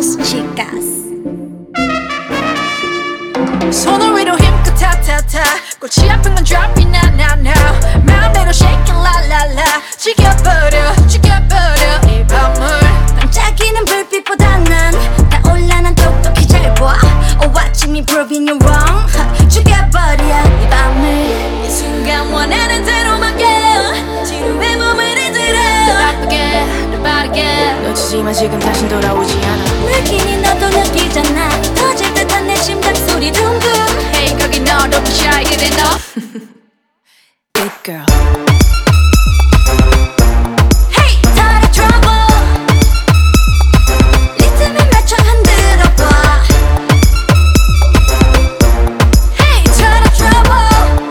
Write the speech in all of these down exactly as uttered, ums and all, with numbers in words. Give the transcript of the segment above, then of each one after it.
Las Chicas. 손을 위로 힘껏 타타타 골치 아픈 건 drop it now now now 마음대로 shake it la la la 죽여버려 죽여버려 이 밤을 반짝이는 불빛보다 난 타올라 난 똑똑히 잘 봐. Oh watch me proving you wrong. 죽여버려 이 밤을 이 순간 원하는 대로만 게 지루해 몸을 흔들어 더 바쁘게 더 빠르게 놓치지만 지금 다신 돌아오지 않아. 느끼니 너도 느끼잖아. 터질 듯한 내 심장 소리 둥둥. Hey 거기 너 don't be shy 그래 너 Big girl. Hey started trouble. 리듬에 맞춰 흔들어봐. Hey started trouble.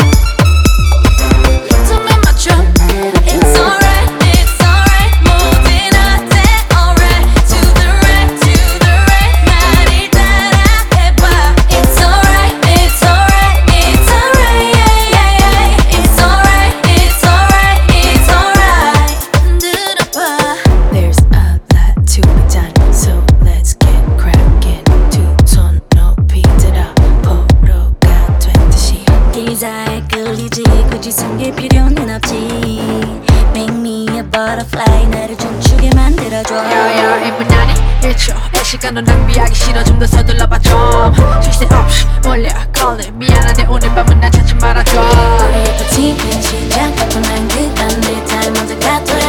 리듬에 맞춰 It's alright, it's alright. 모든 어때 alright. To the right, to the right. 나를 따라해봐. It's alright, it's alright, it's alright. Yeah, yeah, yeah. It's alright, it's alright, it's alright. 흔들어봐. There's a lot to be done, so let's get cracking. 두 손 높이 들어 포로가 된 듯이. 기사에 끌리지 굳이 숨길 필요는 없지. Make me a butterfly. 나를 춤추게 만들어줘. 야야 일 분 안에 일 초의 시간은 낭비하기 싫어 좀 더 서둘러봐 좀 쉴새 없이 몰려 걸려 미안한데 오늘 밤은 나 찾지 말아줘 우리의 버티는 시작. 가뿐한 그딴 내 time 먼저 가둬.